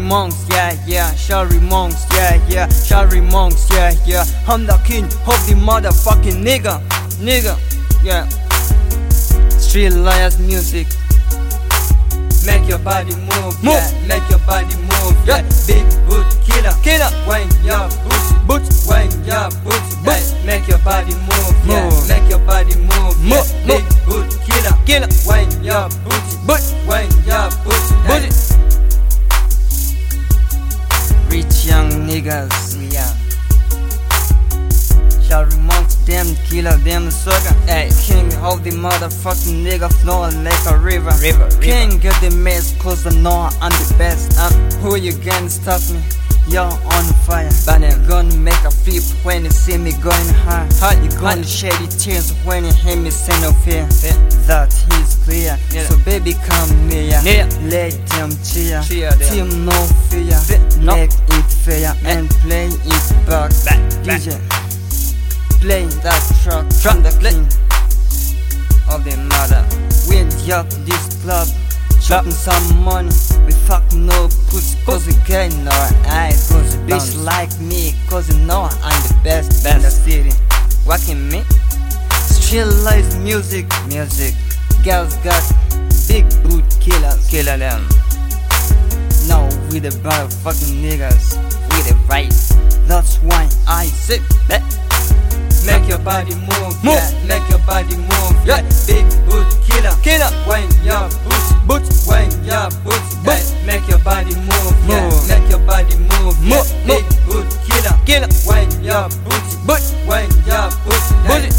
Monks, yeah, Shari Monks, yeah, Shari Monks, yeah. I'm the king of the motherfucking nigga, yeah. Street Liars music. Make your body move, yeah. Make your body move, yeah. Big boot killer. When your boots, when your boots, yeah. Make your body move, yeah. Make your body move, yeah. Big boot killer. When your boots, when your boots, yeah. Rich young niggas, yeah. Shari Monks, them killer, them sucker. Ay, king of the motherfucking nigga, flowing like a river. King get the mess, cause I know I'm the best. Who you gonna stop me? You're on fire. But you gonna make a flip when you see me going high. You gonna shed your tears when you hear me say no fear. That is clear. So baby come near. Let them cheer. Team no fear. Make it fair and play it back. DJ. Play that track from the king of the mother. We up this club, chopping some money. We fuck no pussy, cause we get no eyes. Cause a bitch like me, cause you know I'm the best in the city. Walking me, Street Liars music. Girls got big boot killers. Kill them. Now we the motherfucking niggas, we the right. That's why I say that. Make your body move, yeah. Make your body move, yeah. Big boot killer. When your boots, when your boots, yeah. Make your body move, yeah. Make your body move, yeah. Big boot killer. When your boots, when your boots, yeah.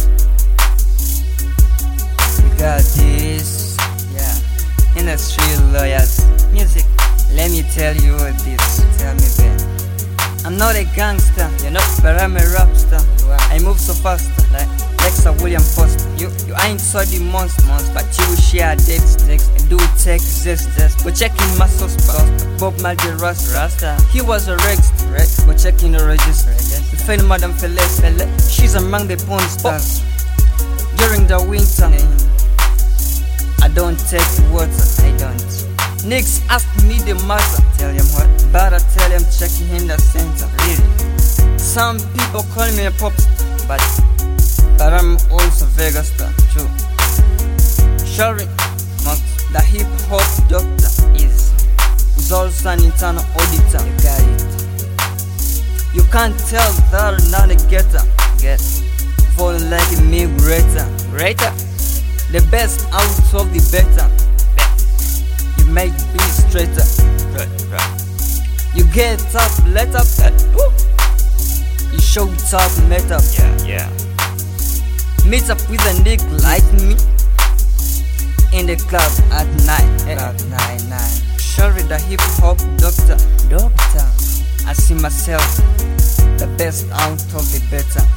We got this, yeah. In the Street Liars music. Let me tell you this. Tell me, babe. I'm not a gangster, you know, but I'm a rap star. I move so fast, like Lexa William Foster. You ain't so the monster, but you share dates. I do take zest. We're checking my suspect, Bob Marley Rasta. He was a Rex, we're checking the register. We found Madame Fele, she's among the porn stars. During the winter, I don't take water, I don't. Niggas ask me the matter, tell them what? But I tell them checking in the center, really. Some people call me a pop star, but I'm also Vegas star, true. Shari Monks, the hip hop doctor, is also an internal auditor. You got it. You can't tell that I'm not a getter. Falling like a me greater. The best out of the better. Make be straighter. You get up, let up, you show top, met up. Yeah. Meet up with a nigga like me in the club at night. Shari the hip hop doctor. I see myself the best out of the better.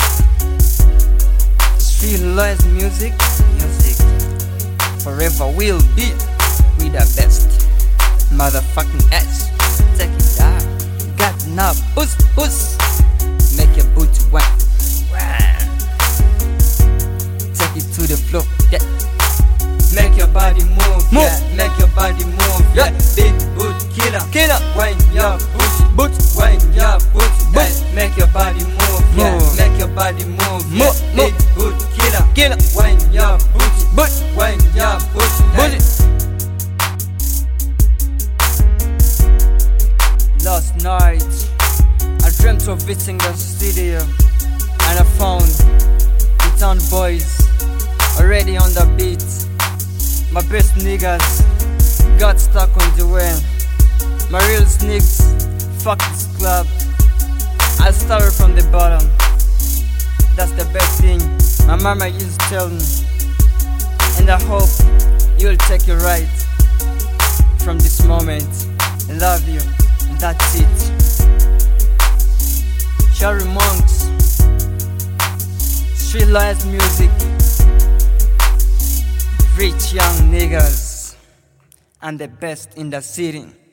Street Liars music. Forever will be. We the best motherfucking ass. Take it out. Got now puss. Make your booty wet. Take it to the floor, yeah. Make your body move, yeah. Make your body move, yeah. Big boot killer. When your boots, when your boots, yeah. Make your body move, yeah. Make your body move, yeah. Big boot killer. When your boots, when your boots, yeah. Last night, I dreamt of visiting the studio, and I found the town boys already on the beat. My best niggas got stuck on the way. My real sneaks, fuck this club. I started from the bottom. That's the best thing my mama used to tell me. And I hope you'll take it right from this moment. I love you. That's it. Shari Monks, Street Liars music. Rich young niggas, and the best in the city.